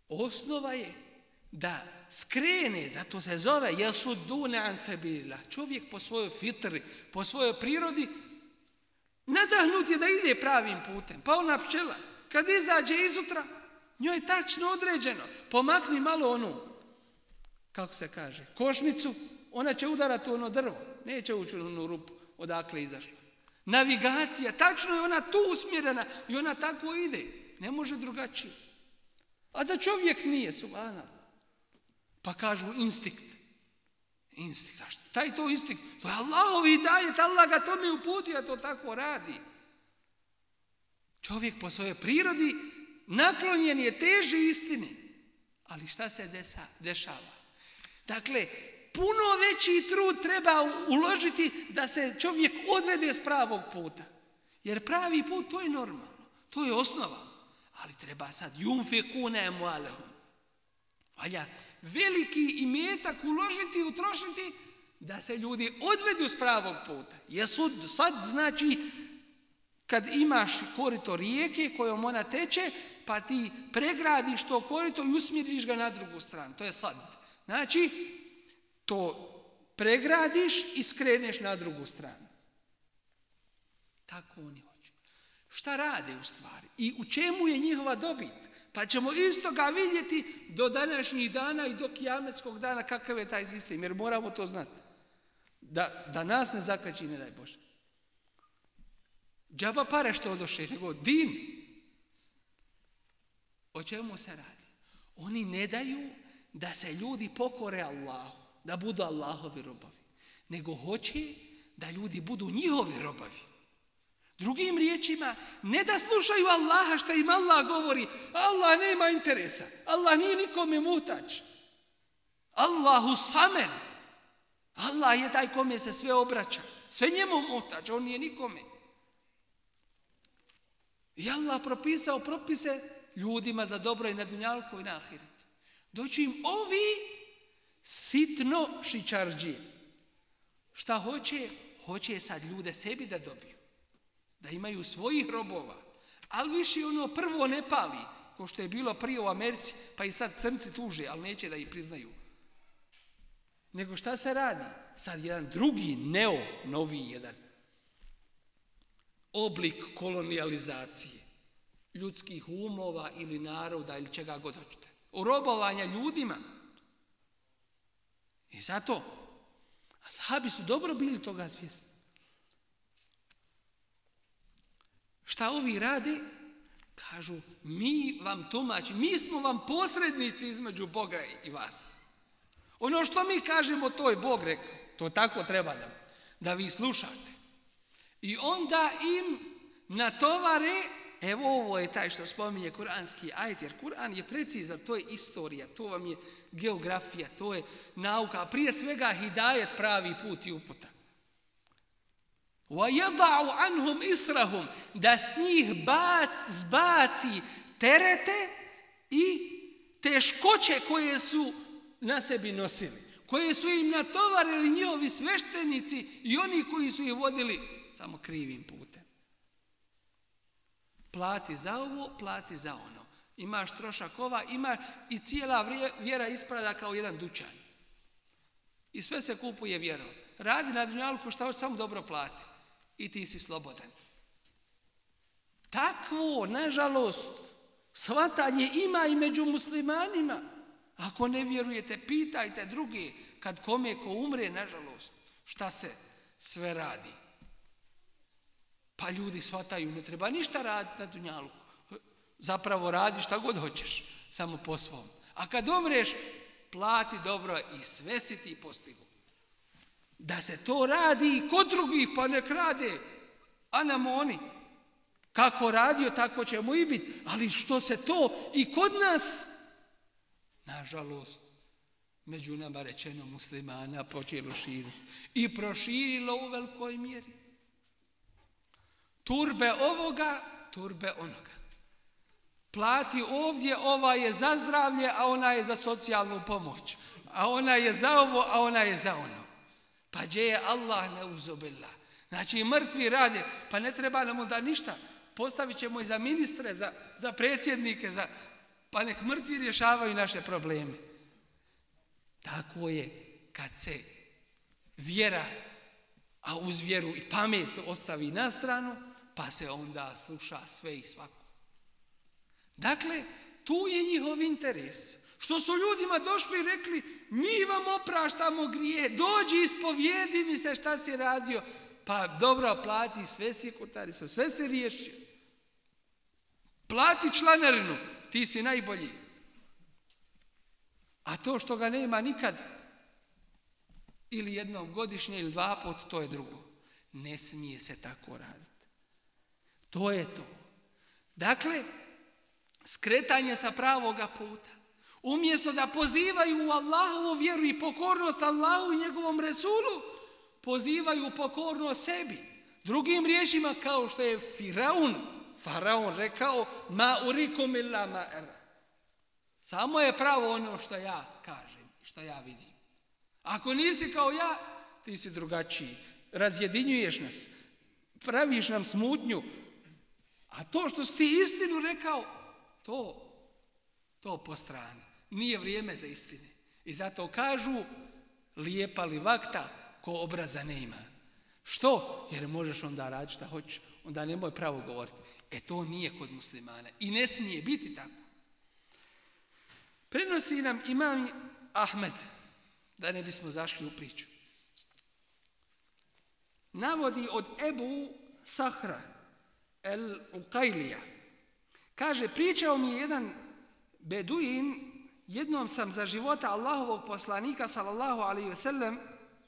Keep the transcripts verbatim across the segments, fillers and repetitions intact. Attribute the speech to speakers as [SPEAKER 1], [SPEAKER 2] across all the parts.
[SPEAKER 1] osnova je da skrene, zato se zove jesudune an sebilillah. Čovjek po svojoj fitri, po svojoj prirodi, nadahnut je da ide pravim putem. Pa ona pčela, kad izađe izutra, njoj je tačno određeno. Pomakni malo onu, kako se kaže, košnicu, ona će udarati u ono drvo. Neće ući u onu rupu odakle izašla. Navigacija, tačno je ona tu usmjerena i ona tako ide. Ne može drugačije. A da čovjek nije, subhanallah. Pa kažu instinkt. Instinkt, zašto? Taj to instinkt. To je Allahovi hidajet, Allah ga tome uputio, a to tako radi. Čovjek po svojoj prirodi naklonjen je teži istini. Ali šta se desa, dešava? Dakle, puno veći trud treba uložiti da se čovjek odvede s pravog puta. Jer pravi put, to je normalno. To je osnova. Ali treba sad yunfikune amwalahum. Valja veliki imetak uložiti, utrošiti da se ljudi odvedu s pravog puta. Jesu sad znači kad imaš korito rijeke kojom ona teče, pa ti pregradiš to korito i usmjeriš ga na drugu stranu. To je sad. Znači, to pregradiš i skreneš na drugu stranu. Tako oni hoće. Šta rade u stvari? I u čemu je njihova dobit? Pa ćemo isto ga vidjeti do današnjih dana i do kijametskog dana kakav je taj sistem. Jer moramo to znati. Da, da nas ne zakači, ne daj Bože. Džaba pare što odoše, nego din. O čemu se radi? Oni ne daju da se ljudi pokore Allahu, da budu Allahovi robovi, nego hoće da ljudi budu njihovi robovi. Drugim riječima, ne da slušaju Allaha što im Allah govori, Allah nema interesa, Allah nije nikome mutač. Allahu samed. Allah je taj kome se sve obraća, sve njemu mutač, on nije nikome. I Allah propisao propise ljudima za dobro i na dunjalku i na ahiretu. Doći im ovi sitno šičarđije. Šta hoće? Hoće sad ljude sebi da dobiju. Da imaju svojih robova. Ali više ono prvo ne pali, ko što je bilo prije u Americi, pa i sad crnci tuže, ali neće da ih priznaju. Nego šta se radi? Sad jedan drugi, neo, novi jedan oblik kolonijalizacije ljudskih umova ili naroda ili čega god hoćete. Urobovanja ljudima. I zato ashabi su dobro bili toga svjesni. Šta ovi rade? Kažu, mi vam tumači, mi smo vam posrednici između Boga i vas. Ono što mi kažemo, to je Bog rekao. To tako treba da, da vi slušate. I onda im natovare, evo ovo je taj što spominje kuranski ajet, jer Kur'an je precizan, to je istorija, to vam je geografija, to je nauka, a prije svega hidajet, pravi put i uputa. وَيَضَعُ عَنْهُمْ إِسْرَهُمْ, da s njih bac, zbaci terete i teškoće koje su na sebi nosili, koje su im natovarili njihovi sveštenici i oni koji su ih vodili samo krivim putem. Plati za ovo, plati za ono. Imaš trošak ova, ima i cijela vjera ispada kao jedan dućan. I sve se kupuje vjerom. Radi na dunjalku šta hoće, samo dobro plati. I ti si slobodan. Takvo, nažalost, shvatanje ima i među muslimanima. Ako ne vjerujete, pitajte druge, kad kome ko umre, nažalost, šta se sve radi. Pa ljudi shvataju, ne treba ništa raditi na dunjaluku. Zapravo radi šta god hoćeš, samo po svom. A kad umreš, plati dobro i sve si ti postigu. Da se to radi i kod drugih, pa nek rade. A nam oni, kako radio, tako ćemo i biti. Ali što se to i kod nas, nažalost, među nama rečeno muslimana počelo širiti. I proširilo u velikoj mjeri. Turbe ovoga, turbe onoga. Plati ovdje, ova je za zdravlje, a ona je za socijalnu pomoć. A ona je za ovo, a ona je za ono. Pa gdje je Allah neuzubillah? Znači mrtvi rade, pa ne treba nam onda ništa. Postavit ćemo i za ministre, za, za predsjednike, za pa nek mrtvi rješavaju naše probleme. Tako je kad se vjera, a uz vjeru i pamet ostavi na stranu, pa se onda sluša sve i svako. Dakle, tu je njihov interes. Što su ljudima došli i rekli, mi vam opraštamo grije, dođi ispovijedi mi se šta si radio, pa dobro, plati sve si kutari, sve se riješio. Plati članarinu, ti si najbolji. A to što ga nema nikad, ili jednom godišnje ili dva put, to je drugo. Ne smije se tako raditi. To je to. Dakle, skretanje sa pravoga puta. Umjesto da pozivaju u Allahovu vjeru i pokornost Allahu i njegovom Resulu, pozivaju u pokornost sebi. Drugim riječima, kao što je Firaun, Faraon rekao, ma urikum illa ma era. Samo je pravo ono što ja kažem, što ja vidim. Ako nisi kao ja, ti si drugačiji. Razjedinjuješ nas, praviš nam smutnju. A to što si ti istinu rekao, to, to po strani. Nije vrijeme za istine. I zato kažu, lijepa li vakta, ko obraza ne ima. Što? Jer možeš onda raditi šta hoćeš. Onda nemoj pravo govoriti. E to nije kod muslimana. I ne smije biti tako. Prenosi nam imam Ahmed, da ne bismo zašli u priču. Navodi od Ebu Sahra el-Uqajlija. Kaže, pričao mi je jedan beduin, jednom sam za života Allahovog poslanika, sallallahu alaihi ve sellem,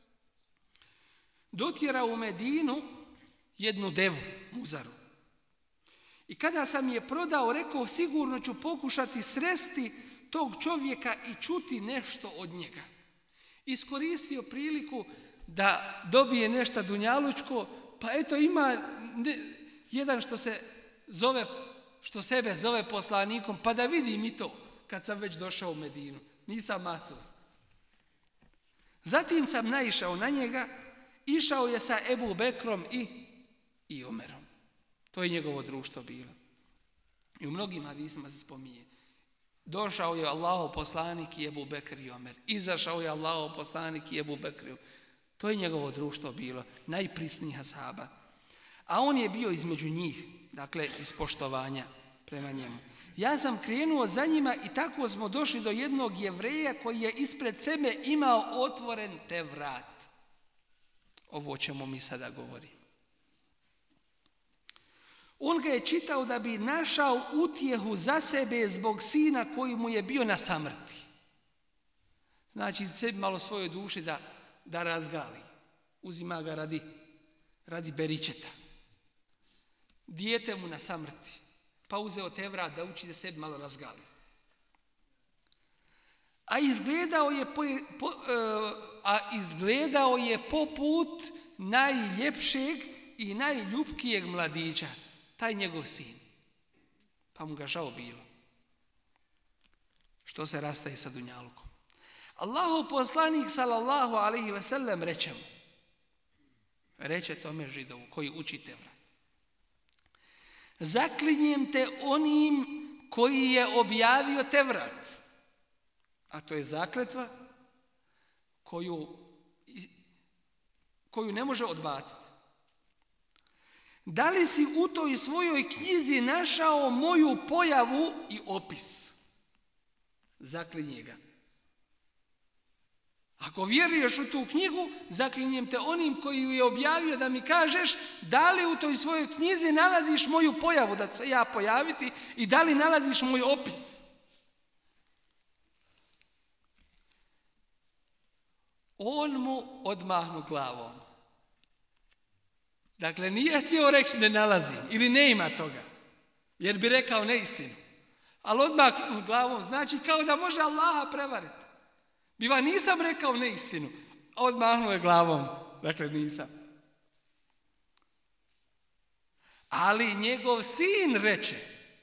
[SPEAKER 1] dotjerao u Medinu jednu devu, muzaru. I kada sam je prodao, rekao, sigurno ću pokušati sresti tog čovjeka i čuti nešto od njega. Iskoristio priliku da dobije nešto dunjalučko, pa eto ima ne, jedan što se zove, što sebe zove poslanikom, pa da vidim i to kad sam već došao u Medinu. Nisam masus. Zatim sam naišao na njega, išao je sa Ebu Bekrom i, i Omerom. To je njegovo društvo bilo. I u mnogim hadisima se spominje. Došao je Allahov poslanik i Ebu Bekr i Omer. Izašao je Allahov poslanik i Ebu Bekr i Omer. To je njegovo društvo bilo, najprisnijih ashaba. A on je bio između njih, dakle iz poštovanja prema njemu. Ja sam krenuo za njima i tako smo došli do jednog Jevreja koji je ispred sebe imao otvoren Tevrat. Ovo o čemu mi sada govorimo. On ga je čitao da bi našao utjehu za sebe zbog sina koji mu je bio na samrti. Znači, sebi malo svojoj duši da, da razgali. Uzima ga radi, radi beričeta. Dijete mu na samrti. Pa uzeo Tevrat da uči da sebi malo razgali. A izgledao je, po, po, uh, a izgledao je poput najljepšeg i najljubkijeg mladića. Taj njegov sin. Pa mu ga žao bilo. Što se rastaje sa dunjalukom. Allahov poslanik sallallahu alaihi ve sellem reče mu. Reče tome Židovu koji uči Tevrat. Zaklinjem te onim koji je objavio Tevrat. A to je zakletva koju, koju ne može odbaciti. Da li si u toj svojoj knjizi našao moju pojavu i opis? Zaklinje ga. Ako vjeruješ u tu knjigu, zaklinjem te onim koji ju je objavio da mi kažeš da li u toj svojoj knjizi nalaziš moju pojavu, da se ja pojaviti, i da li nalaziš moj opis. On mu odmahnu glavom. Dakle, nije htio reći ne nalazim ili ne ima toga, jer bi rekao neistinu. Ali odmahnu glavom znači kao da može Allaha prevariti. Biva, nisam rekao neistinu, odmahnuo je glavom, dakle nisam. Ali njegov sin reče,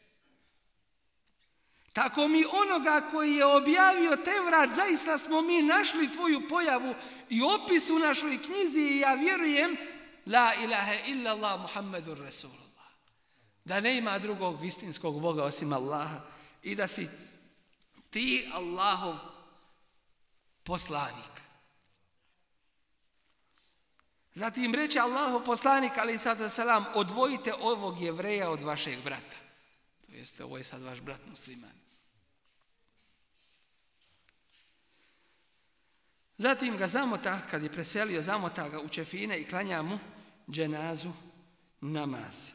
[SPEAKER 1] tako mi onoga koji je objavio Tevrat, zaista smo mi našli tvoju pojavu i opis u našoj knjizi i ja vjerujem, la ilaha illallah Muhammedur Rasulullah. Da ne ima drugog istinskog Boga osim Allaha i da si ti Allahov poslanik. Zatim reče Allahov poslanik, alejhi salatu vesselam, odvojite ovog Jevreja od vašeg brata. To jeste, ovo je sad vaš brat musliman. Zatim ga zamota, kad je preselio, zamota ga u čefine i klanja mu dženazu namaz.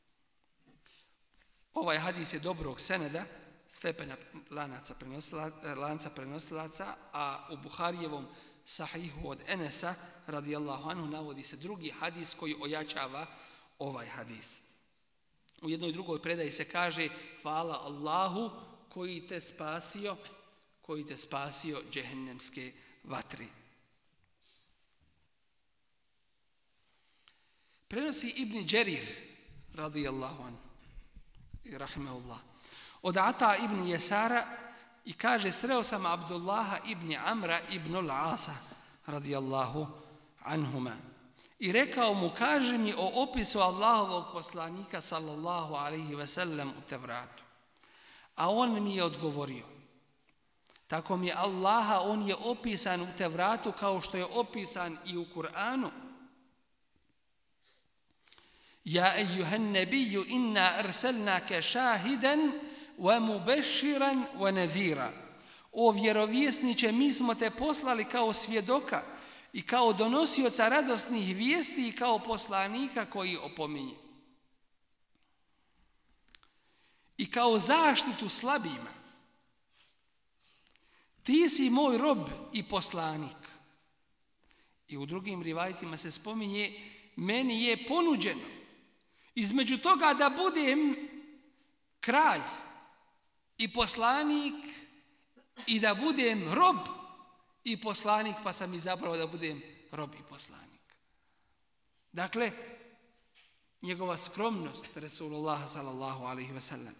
[SPEAKER 1] Ovaj hadis je dobrog seneda, stepena lanaca prenosilaca, lanca prenosilaca, a u Buharijevom sahihu od Enesa radijallahu anhu navodi se drugi hadis koji ojačava ovaj hadis. U jednoj drugoj predaji se kaže: hvala Allahu koji te spasio, koji te spasio džehennemske vatri. Prenosi Ibn Đerir radijallahu anhu i rahimahullah od Ata ibn Jesara i kaže: sreo sam Abdullaha ibn Amra ibn al-Asa radijallahu anhuma i rekao mu: kaži mi o opisu Allahovog poslanika sallallahu alaihi ve sellem u Tevratu. A on mi je odgovorio: tako mi je Allaha, on je opisan u Tevratu kao što je opisan i u Kur'anu. Ja ejuhan nebiju inna arsalnake šahidan wa mubashiran wa nadhira. O vjerovjesniče, mi smo te poslali kao svjedoka i kao donosioca radosnih vijesti i kao poslanika koji opominje. I kao zaštitu slabima. Ti si moj rob i poslanik. I u drugim rivajtima se spominje: meni je ponuđeno između toga da budem kralj i poslanik i da budem rob i poslanik, pa sam izabrao da budem rob i poslanik. Dakle, njegova skromnost, Resulullah sallallahu alaihi ve sellem,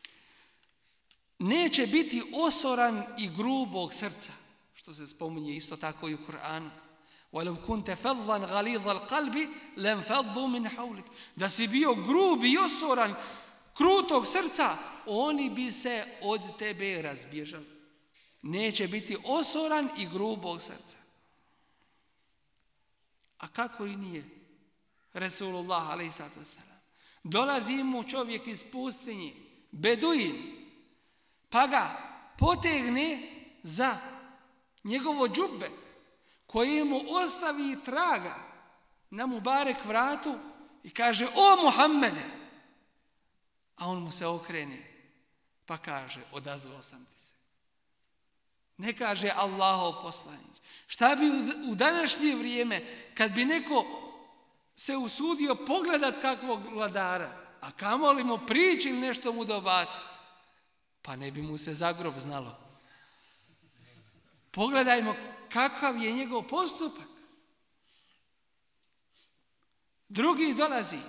[SPEAKER 1] neće biti osoran i grubog srca, što se spominje isto tako i u Kur'anu. وَلَوْ كُنْتَ فَضًّا غَلِيظَ الْقَلْبِ لَنْفَضُّوا مِنْ حَوْلِكَ. Da si bio grub i osoran, krutog srca, oni bi se od tebe razbježali. Neće biti osoran i grubog srca. A kako i nije Resulullah alejhi salatu vesselam? Dolazi mu čovjek iz pustinje, beduin, pa ga potegne za njegovo džubbe, koje mu ostavi traga na Mubarek vratu i kaže: o Muhammede! A on mu se okrene pa kaže: odazvao sam ti se. Ne kaže Allahov poslanik. Šta bi u današnje vrijeme kad bi neko se usudio pogledat kakvog vladara, a kamoli mu prići ili nešto mu dobaciti, pa ne bi mu se za grob znalo. Pogledajmo kakav je njegov postupak. Drugi dolazi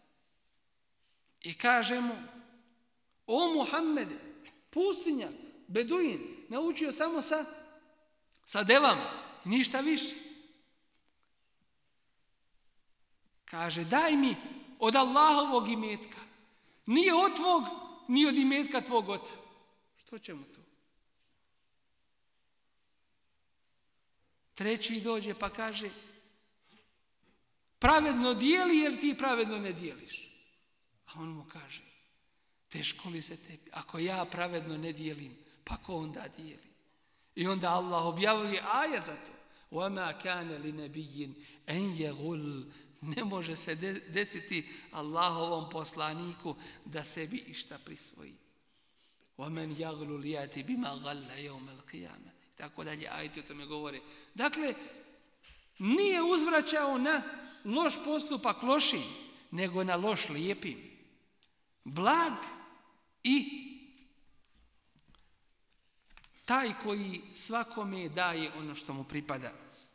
[SPEAKER 1] i kaže mu: o Muhammede, pustinjak, beduin, naučio samo sa, sa devama, ništa više. Kaže: daj mi od Allahovog imetka, nije od tvog, ni od imetka tvog oca. Što će mu to? Treći dođe pa kaže: pravedno dijeli jer ti pravedno ne dijeliš. A on mu kaže: teško li se tebi? Ako ja pravedno ne dijelim, pa ko onda dijeli? I onda Allah objavljuje ajet za to: وَمَا كَانَ لِنَبِيٍّ أَنْ يَغُلْ. Ne može se desiti Allahovom poslaniku da sebi išta prisvoji. وَمَنْ يَغْلُ لِيَاتِ بِمَا غَلَّ يَوْمَ الْقِيَامَةِ. Tako dalje, ajeti o tome govore. Dakle, nije uzvraćao na loš postupak lošim, nego na loš lijepim. Blag i taj koji svakome daje ono što mu pripada.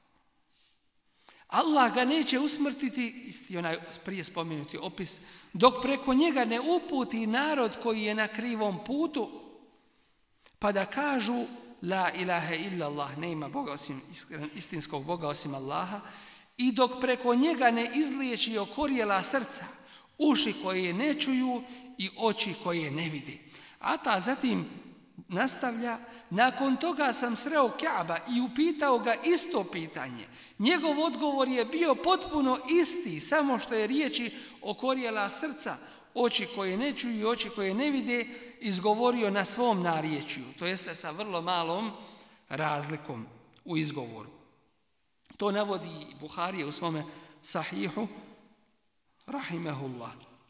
[SPEAKER 1] Allah ga neće usmrtiti, isti onaj prije spomenuti opis, dok preko njega ne uputi narod koji je na krivom putu, pa da kažu: la ilaha illa Allah, nema Boga osim, istinskog Boga osim Allaha, i dok preko njega ne izliječi okorjela srca, uši koje ne čuju i oči koje ne vide. Ata zatim nastavlja, nakon toga sam sreo Ka'ba i upitao ga isto pitanje. Njegov odgovor je bio potpuno isti, samo što je riječi okorjela srca, oči koje ne čuju i oči koje ne vide, izgovorio na svom narječju, to jeste sa vrlo malom razlikom u izgovoru. To navodi Buharija u svome sahihu, rahimehullah.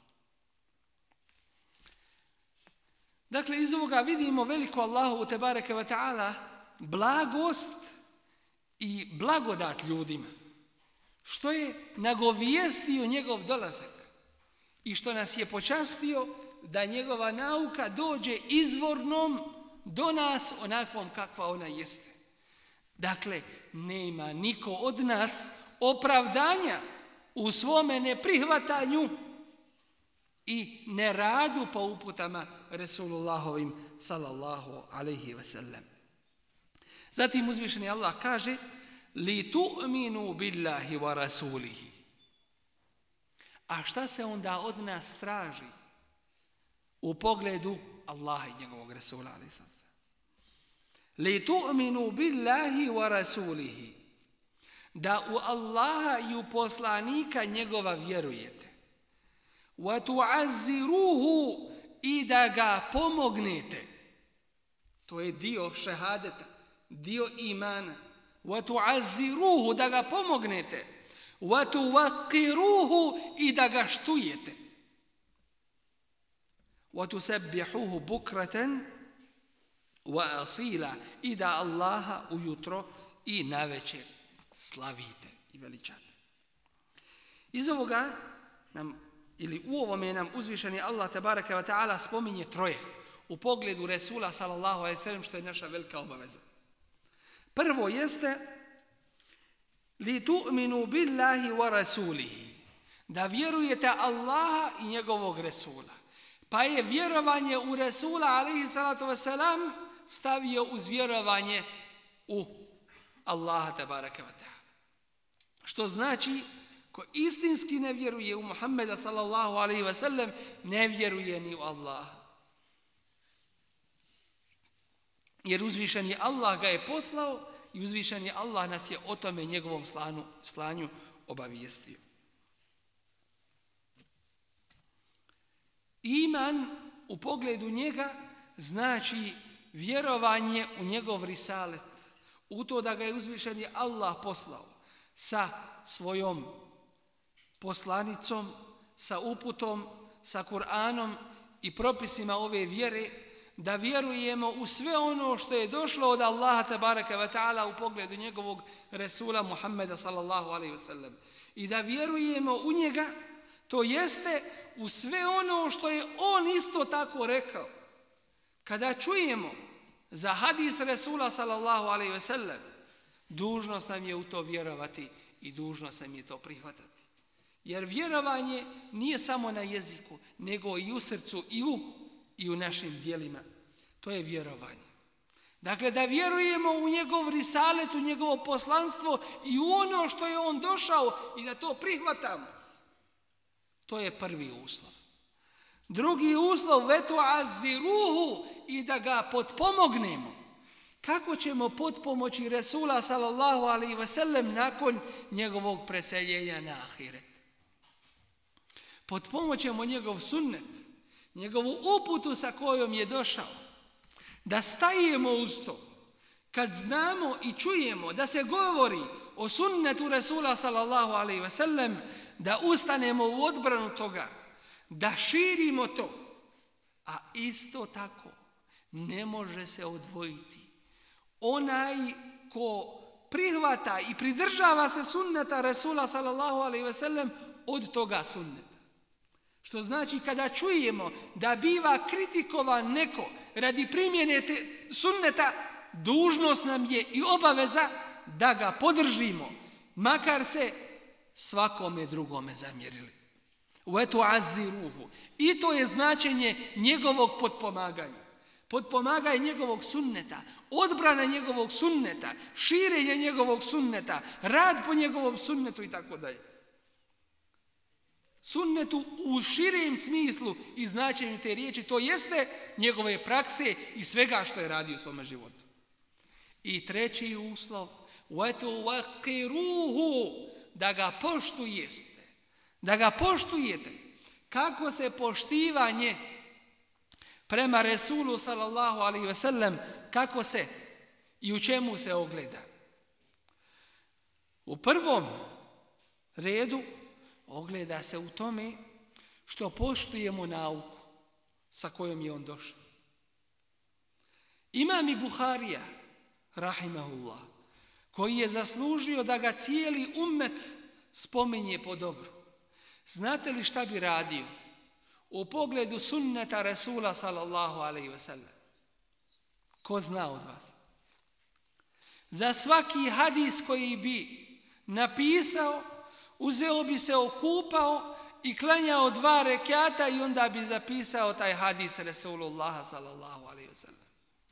[SPEAKER 1] Dakle, iz ovoga vidimo veliko Allahu tebareke ve ta'ala blagost i blagodat ljudima, što je nagovijestio njegov dolazak i što nas je počastio da njegova nauka dođe izvornom do nas onakvom kakva ona jeste. Dakle, nema niko od nas opravdanja u svome neprihvatanju i neradu po uputama Resulullahovim sallallahu alaihi ve sellem. Zatim uzvišeni Allah kaže: li tu'minu billahi wa rasulihi. A šta se onda od nas traži u pogledu Allaha i njegovog Resula alaihi sallam? Li tu'minu billahi wa rasulihi. Da u Allaha i u poslanika njegova vjerujete. Wa tu'azziruhu, i da ga pomognete. To je dio šehadeta, dio imana. Wa tu'azziruhu, da ga pomognete. Wa tuwaqqiruhu, i da ga štujete. Wa tusabbihuhu bukratan wa asila, i da Allaha ujutro i navečer slavite i veličate. Iz ovoga nam, ili u ovome nam uzvišeni Allah tebareke ve ta'ala spominje troje u pogledu Resula sallallahu alejhi ve sellem, što je naša velika obaveza. Prvo jeste li tu'minu billahi wa rasulihi, da vjerujete Allaha i njegovog Resula. Pa je vjerovanje u Resula alejhi salatu vesselam stavio uz vjerovanje u Allaha tebareke ve ta'ala. Što znači, ko istinski ne vjeruje u Muhammeda sallallahu alejhi ve sellem, ne vjeruje ni u Allaha. Jer uzvišeni Allah ga je poslao i uzvišeni Allah nas je o tome njegovom slanu, slanju obavijestio. Iman u pogledu njega znači vjerovanje u njegov risalet, u to da ga je uzvišeni Allah poslao sa svojom poslanicom, sa uputom, sa Kur'anom i propisima ove vjere, da vjerujemo u sve ono što je došlo od Allaha tebareke ve ta'ala u pogledu njegovog Resula Muhammeda sallallahu alejhi ve sellem. I da vjerujemo u njega, to jeste u sve ono što je on isto tako rekao. Kada čujemo za hadis Resula sallallahu alejhi ve sellem, dužnost nam je u to vjerovati i dužnost nam je to prihvatati. Jer vjerovanje nije samo na jeziku, nego i u srcu i u, i u našim djelima. To je vjerovanje. Dakle, da vjerujemo u njegov risalet, u njegovo poslanstvo i u ono što je on došao i da to prihvatamo. To je prvi uslov. Drugi uslov, vetu aziruhu, i da ga potpomognemo. Kako ćemo potpomoći Resula sallallahu alejhi ve sellem nakon njegovog preseljenja na ahiret? Potpomoćemo njegov sunnet, njegovu uputu sa kojom je došao. Da stajemo uz to. Kad znamo i čujemo da se govori o sunnetu Resula sallallahu alejhi ve sellem, da ustanemo u odbranu toga, da širimo to. A isto tako ne može se odvojiti onaj ko prihvata i pridržava se sunneta Resula sallallahu alejhi ve sellem od toga sunneta. Što znači, kada čujemo da biva kritikovan neko radi primjene te sunneta, dužnost nam je i obaveza da ga podržimo, makar se svakome drugome zamjerili. I to je značenje njegovog potpomaganja. Potpomaganje njegovog sunneta, odbrana njegovog sunneta, širenje njegovog sunneta, rad po njegovom sunnetu i tako dalje. sunnetu u širem smislu i značenju te riječi, to jeste njegove prakse i svega što je radio u svome životu. I treći uslov, وَتُوَقِرُوهُ, da ga poštujeste, da ga poštujete. Kako se poštivanje prema Resulu sallallahu alaihi ve sellem, kako se i u čemu se ogleda? U prvom redu ogleda se u tome što poštujemo nauku sa kojom je on došao. Imam i Buharija, rahimahullah, koji je zaslužio da ga cijeli ummet spominje po dobru. Znate li šta bi radio u pogledu sunneta Resula sallallahu alaihi ve sellem? Ko zna od vas? Za svaki hadis koji bi napisao, uzeo bi se okupao i klanjao dva rekata i onda bi zapisao taj hadis Resulullaha sallallahu alaihi ve sellem.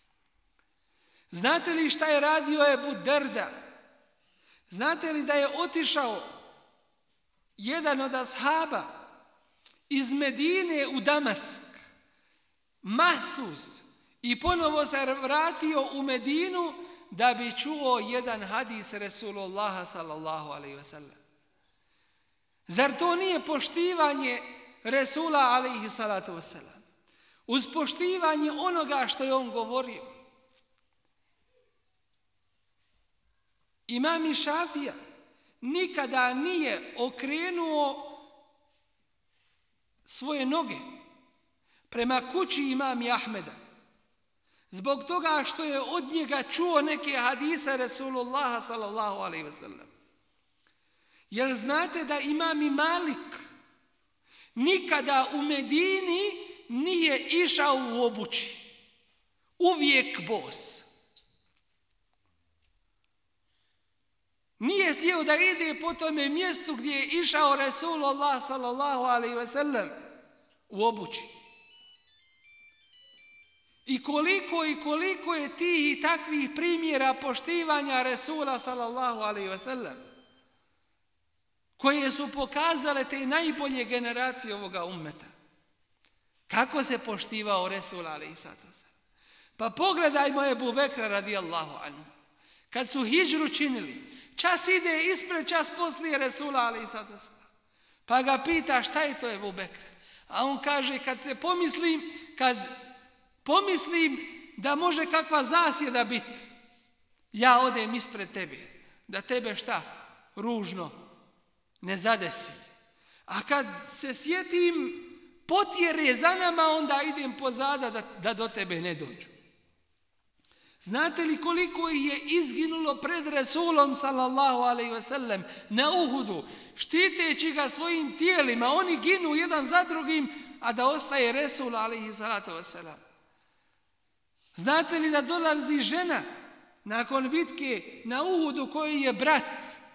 [SPEAKER 1] Znate li šta je radio Ebu Derda? Znate li da je otišao jedan od ashaba iz Medine u Damask, mahsus, i ponovo se vratio u Medinu da bi čuo jedan hadis Resulullaha sallallahu alaihi ve sellem? Zar to nije poštivanje Resula alaihi salatu wasalam? Uz poštivanje onoga što je on govorio. Imam Šafija nikada nije okrenuo svoje noge prema kući imami Ahmeda, zbog toga što je od njega čuo neke hadise Resulullaha sallallahu alaihi ve sellem. Jer znate da imami Malik nikada u Medini nije išao u obući, uvijek bos. Nije htio da ide po tome mjestu gdje je išao Resulullah sallallahu alaihi ve sellem u obući. I koliko i koliko je tih i takvih primjera poštivanja Resula sallallahu alaihi ve sellem, koje su pokazale te najbolje generacije ovoga ummeta. Kako se poštivao Resul alaihi salatu wasalam? Pa pogledajmo Ebu Bekra radijallahu anhu. Kad su hidžru činili, čas ide ispred, čas poslije Resula alaihi salatu wasalam. Pa ga pita šta je to Ebu Bekra? A on kaže, kad se pomislim, kad pomislim da može kakva zasjeda biti, ja odem ispred tebe, da tebe šta? Ružno ne zadesi. A kad se sjetim potjere za nama, onda idem pozada da, da do tebe ne dođu. Znate li koliko ih je izginulo pred Resulom sallallahu alaihi ve sellem na Uhudu, štiteći ga svojim tijelima? Oni ginu jedan za drugim, a da ostaje Resul alaihi salatu wasalam. Znate li da dolazi žena nakon bitke na Uhudu koji je brat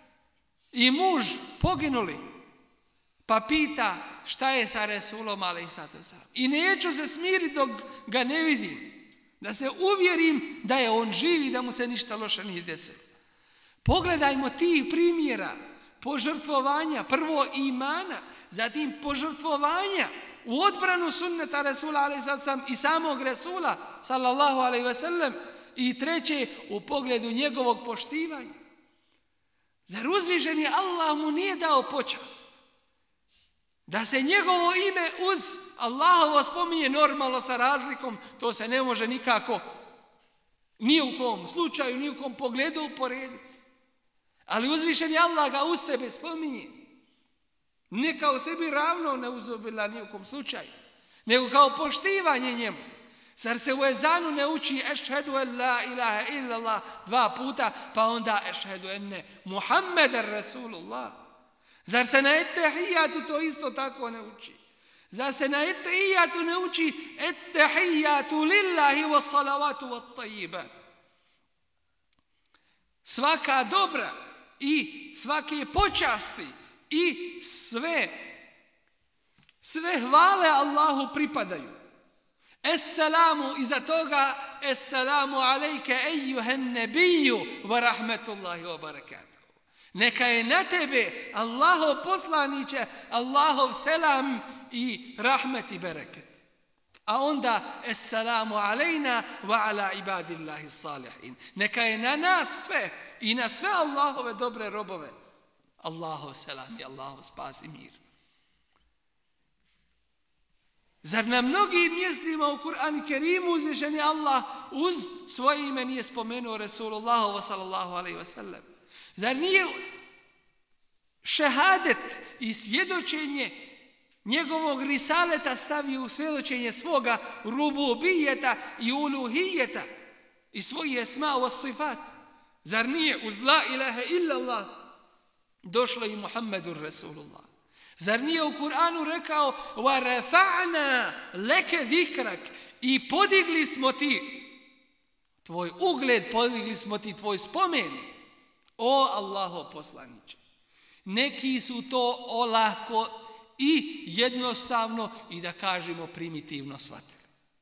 [SPEAKER 1] i muž poginuli, pa pita šta je sa Resulom alaihi salatu wasalam. I neću se smiriti dok ga ne vidim, da se uvjerim da je on živ i da mu se ništa loše nije desilo. Pogledajmo tih primjera požrtvovanja, prvo imana, zatim požrtvovanja u odbranu sunneta Resula alaihi salatu wasalam i samog Resula sallallahu alaihi ve sellem, i treće u pogledu njegovog poštivanja. Zar uzvišeni Allah mu nije dao počast da se njegovo ime uz Allahovo spominje normalno sa razlikom? To se ne može nikako ni u kom slučaju, ni u kom pogledu uporediti. Ali uzvišeni Allah ga uz sebe spominje. Ne kao sebi ravno ne uzobila ni u kom slučaju, nego kao poštivanje njemu. Zar se u ezanu ne uči ešhedu en la ilaha illallah dva puta, pa onda ešhedu enne Muhammeden Rasulullah? Zar se na ettehijatu to isto tako ne uči? Zar se na ettehijatu ne uči ettehijatu lillahi wa salavatu wa tajibat? Svaka dobra i svake počasti i sve, sve hvale Allahu pripadaju. Esselamu, iza toga Esselamu alejke ejuhen nebiju wa rahmetullahi wa barakatuhu. Neka je na tebe, Allahov poslaniće, Allahov selam i rahmet i bereket. A onda, esselamu alejna wa ala ibadillahi salihin. Neka je na nas sve i na sve Allahove dobre robove. Allahov selam i Allahov spas i mir. Zar na mnogim mjestima u Kur'anu Kerimu uzvišeni Allah uz svoje ime nije spomenuo Resulullahu sallallahu alejhi ve sellem? Zar nije šehadet i svjedočenje njegovog risaleta stavio u svjedočenje svoga rububijeta i uluhijeta i svoje esma wa sifat? Zar nije uz la ilaha illallah došlo i Muhammedur Rasulullah? Zar nije u Kur'anu rekao wa rafa'na leke zikrak i podigli smo ti tvoj ugled, podigli smo ti tvoj spomen, o Allahov poslaniče. Neki su to olako i jednostavno i da kažemo primitivno shvatili.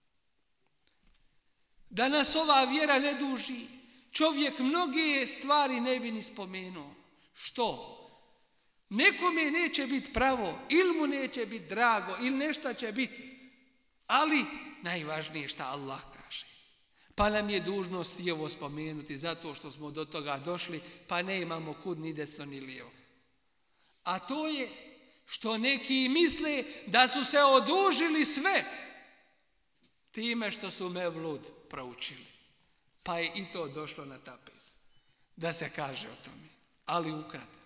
[SPEAKER 1] Da nas ova vjera ne duži, čovjek mnoge stvari ne bi ni spomenuo. Što? Nekome neće biti pravo, ili mu neće biti drago, ili nešto će biti. Ali najvažnije šta Allah kaže. Pa nam je dužnost i ovo spomenuti zato što smo do toga došli, pa ne imamo kud ni desno ni lijevo. A to je što neki misle da su se odužili sve time što su Mevlud proučili. Pa je i to došlo na tapet da se kaže o tome, ali ukratko.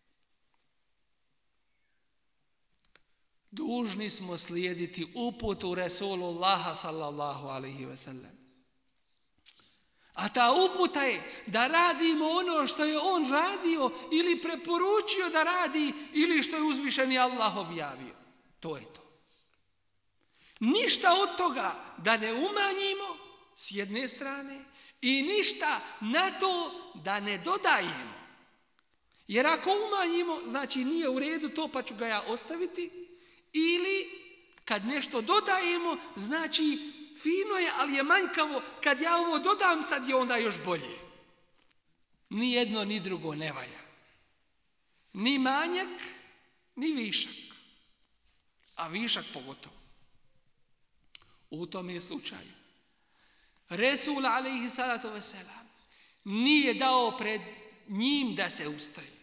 [SPEAKER 1] Dužni smo slijediti uputu Resulullaha sallallahu alejhi ve sellem. A ta uputa je da radimo ono što je on radio ili preporučio da radi ili što je uzvišeni Allah objavio. To je to. Ništa od toga da ne umanjimo s jedne strane i ništa na to da ne dodajemo. Jer ako umanjimo, znači nije u redu to pa ću ga ja ostaviti. Ili kad nešto dodajemo, znači fino je, ali je manjkavo, kad ja ovo dodam, sad je onda još bolje. Ni jedno, ni drugo ne valja. Ni manjak, ni višak. A višak pogotovo. U tom je slučaju. Resul alejhi salatu vesselam nije dao pred njim da se ustaje.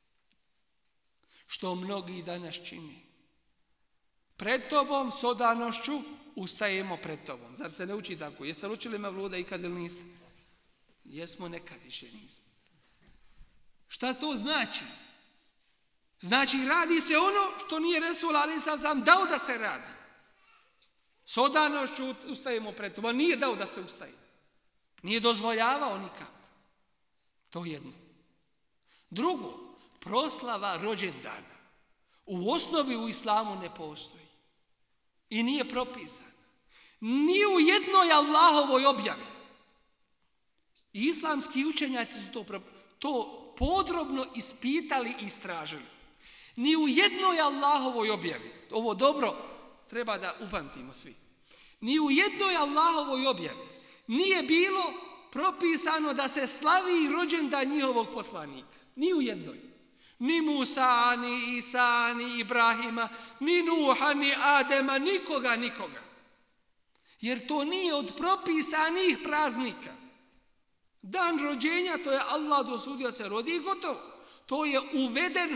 [SPEAKER 1] Što mnogi danas čini. Pred tobom, s odanošću, ustajemo pred tobom. Zar se ne uči tako? Jeste li učili Mevluda ikad ili niste? Jesmo, nekad više nismo. Šta to znači? Znači radi se ono što nije Resul alejhi salatu vesselam dao da se radi. S odanošću ustajemo pred tobom. Nije dao da se ustaje. Nije dozvoljavao nikako. To jedno. Drugo, proslava rođendana. U osnovi u islamu ne postoji. I nije propisan. Ni u jednoj Allahovoj objavi. I islamski učenjaci su to, to podrobno ispitali i istražili. Ni u jednoj Allahovoj objavi. Ovo dobro treba da upamtimo svi. Ni u jednoj Allahovoj objavi nije bilo propisano da se slavi rođendan njihovog poslanika. Ni u jednoj. Ni Musa, ni Isa, ni Ibrahima, ni Nuha, ni Adema, nikoga, nikoga. Jer to nije od propisanih praznika. Dan rođenja, to je Allah dosudio se rodi i gotovo. To je uveden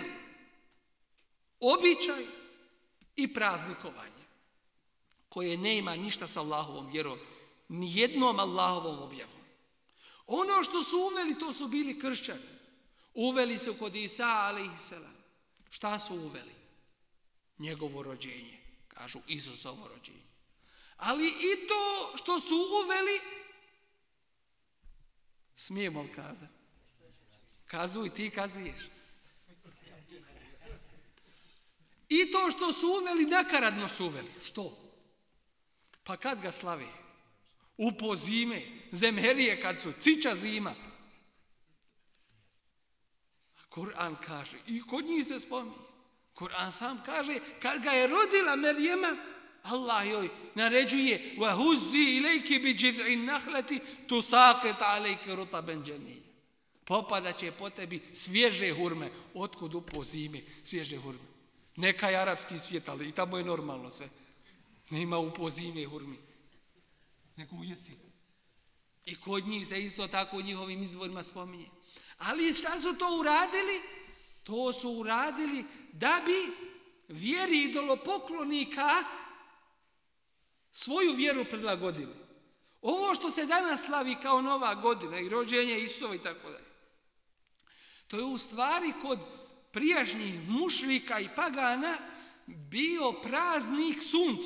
[SPEAKER 1] običaj i praznikovanje, koje ne ima ništa sa Allahovom vjerom, ni jednom Allahovom objavom. Ono što su uveli, to su bili kršćani. Uveli su kod Isa alejhiselam. Šta su uveli? Njegovo rođenje. Kažu Isusovo rođenje. Ali i to što su uveli, smijemo li kazati? Kazuj, ti kazuješ. I to što su uveli, nakaradno su uveli. Što? Pa kad ga slave? Upo zime, zemherije kad su, ciča zima. Kur'an kaže, i kod njih se spominje. Kur'an sam kaže, kad ga je rodila Merjema, Allah joj naređuje وَهُزِّي إِلَيْكِ بِجِذْعِ النَّخْلَةِ تُسَاقِطْ عَلَيْكِ رُطَبًا جَنِيًّا. Popadat će po tebi svježe hurme. Otkud upo zime svježe hurme? Neka je arapski svijet, ali i tamo je normalno sve. Nema upo zime hurmi. Nego ujesi. I kod njih se isto tako u njihovim izvorima spominje. Ali šta su to uradili? To su uradili da bi vjeri idolopoklonika svoju vjeru prilagodili. Ovo što se danas slavi kao nova godina i rođenje Isova i tako dalje. To je u stvari kod prijašnjih mušrika i pagana bio praznik sunca.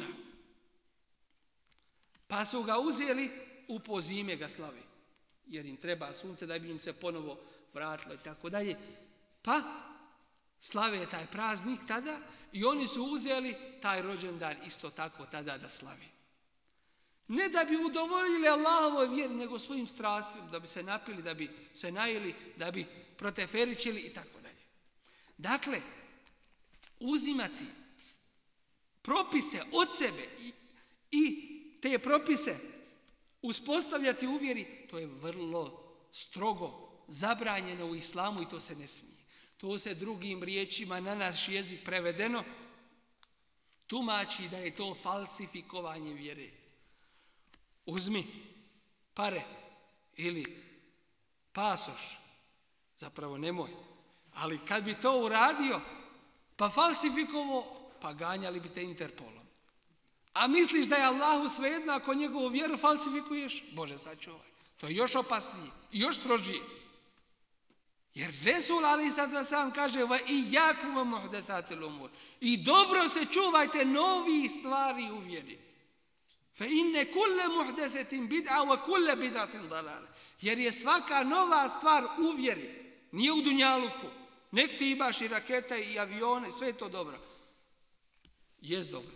[SPEAKER 1] Pa su ga uzeli, u pozime ga slavi. Jer im treba sunce da bi im se ponovo vratilo i tako dalje. Pa slave taj praznik tada i oni su uzeli taj rođendan isto tako tada da slavi. Ne da bi udovoljili Allahovoj vjeri, nego svojim strastvima, da bi se napili, da bi se najeli, da bi proteferičili i tako dalje. Dakle, uzimati propise od sebe i, i te propise uspostavljati u vjeri, to je vrlo strogo zabranjeno u islamu i to se ne smije. To se drugim riječima na naš jezik prevedeno tumači da je to falsifikovanje vjere. Uzmi pare ili pasoš, zapravo nemoj, ali kad bi to uradio, pa falsifikovo, pa ganjali bi te Interpolom. A misliš da je Allahu svejedno ako njegovu vjeru falsifikuješ? Bože sačuvaj. To je još opasnije i još strožije. Jer Resul alejhi salatu vesselam kaže va iyyakum wa muhdathatil umur. I dobro se čuvajte novih stvari u vjeri. Fa inne kulle muhdathatin bid'a wa kulle bid'atin dalale. Jer je svaka nova stvar u vjeri, nije u dunjaluku. Nek ti imaš i rakete i avione, sve je to dobro. Jest dobro.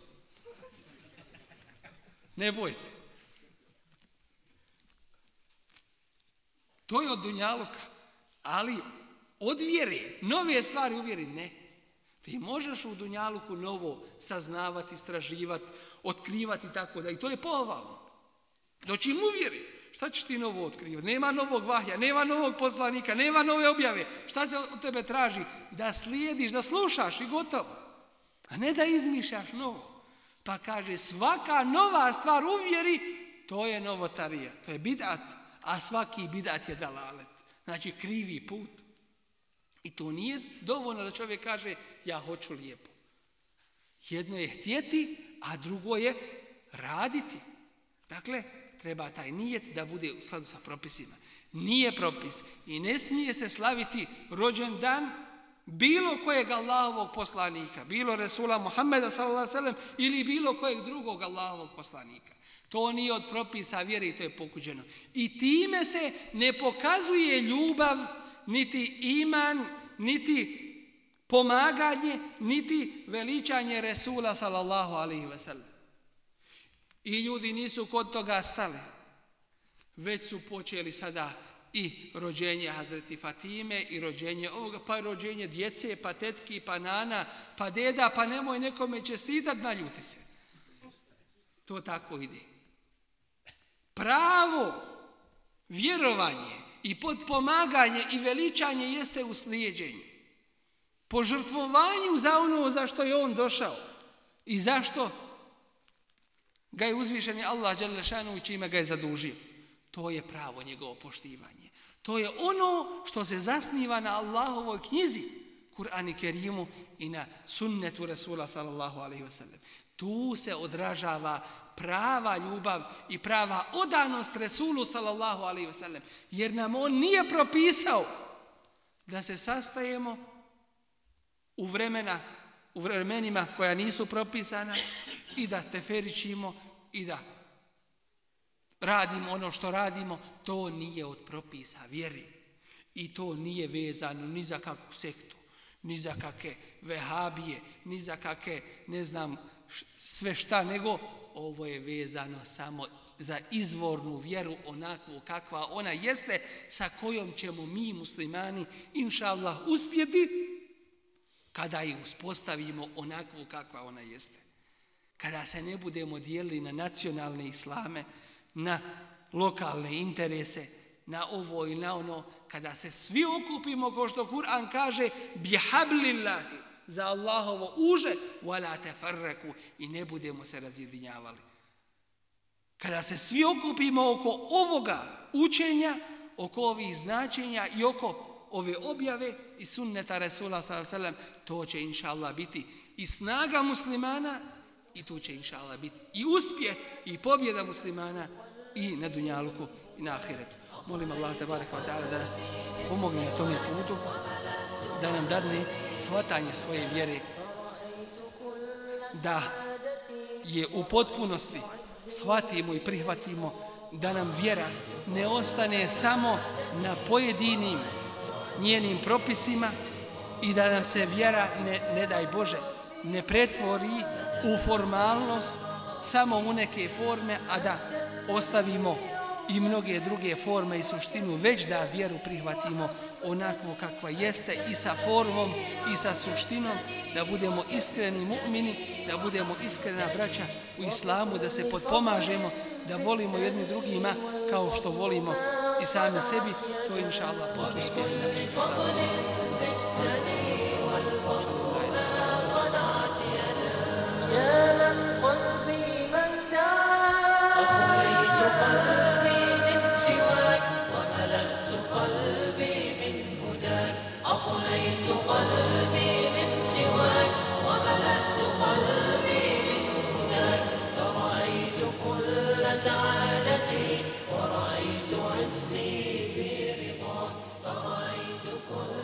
[SPEAKER 1] Ne boj se. To je od dunjaluka. Ali od vjere, nove stvari u vjeri, ne. Ti možeš u dunjaluku novo saznavati, istraživati, otkrivati i tako da. I to je pohvalno. Doći mu vjeri. Šta ćeš ti novo otkrivati? Nema novog vahja, nema novog poslanika, nema nove objave. Šta se od tebe traži? Da slijediš, da slušaš i gotovo. A ne da izmišljaš novo. Pa kaže svaka nova stvar u vjeri, to je novotarija, to je bid'at, a svaki bid'at je dalalet. Znači krivi put. I to nije dovoljno da čovjek kaže ja hoću lijepo. Jedno je htjeti, a drugo je raditi. Dakle, treba taj nijet da bude u skladu sa propisima. Nije propis i ne smije se slaviti rođendan bilo kojeg Allahovog poslanika, bilo Resula Muhammeda sallallahu alejhi ve sellem ili bilo kojeg drugog Allahovog poslanika. To nije od propisa vjere i to je pokuđeno. I time se ne pokazuje ljubav, niti iman, niti pomaganje, niti veličanje Resula sallallahu alejhi ve sellem. I ljudi nisu kod toga stali. Već su počeli sada i rođenje Hazreti Fatime i rođenje ovoga, pa rođenje djece, pa tetki, pa nana, pa deda, pa nemoj nekome čestitat, naljuti se. To tako ide. Pravo vjerovanje i potpomaganje i veličanje jeste u slijeđenju. Požrtvovanju za ono za što je on došao i zašto ga je uzvišeni Allah dželle šanuhu čime ga je zadužio. To je pravo njegovo poštivanje. To je ono što se zasniva na Allahovoj knjizi, Kur'an-i Kerimu i na sunnetu Resula sallallahu alejhi ve sellem. Tu se odražava prava ljubav i prava odanost Resulu sallallahu alejhi ve sellem, jer nam on nije propisao da se sastajemo u vremena u vremenima koja nisu propisana i da teferičimo i da radimo ono što radimo. To nije od propisa vjeri i to nije vezano ni za kakvu sektu, ni za kakve vehabije, ni za kakve ne znam sve šta, nego ovo je vezano samo za izvornu vjeru onakvu kakva ona jeste, sa kojom ćemo mi muslimani inša Allah uspjeti kada ih uspostavimo onakvu kakva ona jeste. Kada se ne budemo dijelili na nacionalne islame, na lokalne interese na ovo i na ono, kada se svi okupimo, kao što Kur'an kaže, bihablillahi, za Allahovo uže, wala tafarraku, i ne budemo se razjedinjavali. Kada se svi okupimo oko ovoga učenja, oko ovih značenja i oko ove objave i sunneta Resula sallallahu alejhi ve sellem, to će inša Allah biti i snaga muslimana i tu će inša Allah biti i uspjeh i pobjeda muslimana i na dunjaluku i na ahiretu. Molim Allah tebareke ve taala da nas pomogne na tome putu, da nam dadne shvatanje svoje vjere, da je u potpunosti shvatimo i prihvatimo, da nam vjera ne ostane samo na pojedinim njenim propisima i da nam se vjera, ne, ne daj Bože, ne pretvori u formalnost, samo u neke forme, a da ostavimo i mnoge druge forme i suštinu, već da vjeru prihvatimo onako kakva jeste, i sa formom i sa suštinom, da budemo iskreni mu'mini, da budemo iskrena braća u islamu, da se potpomažemo, da volimo jedni drugima kao što volimo i sami sebi. To je inša Allah put uspjeha na
[SPEAKER 2] سعادتي ورأيت عزي في رضاك فرأيت كل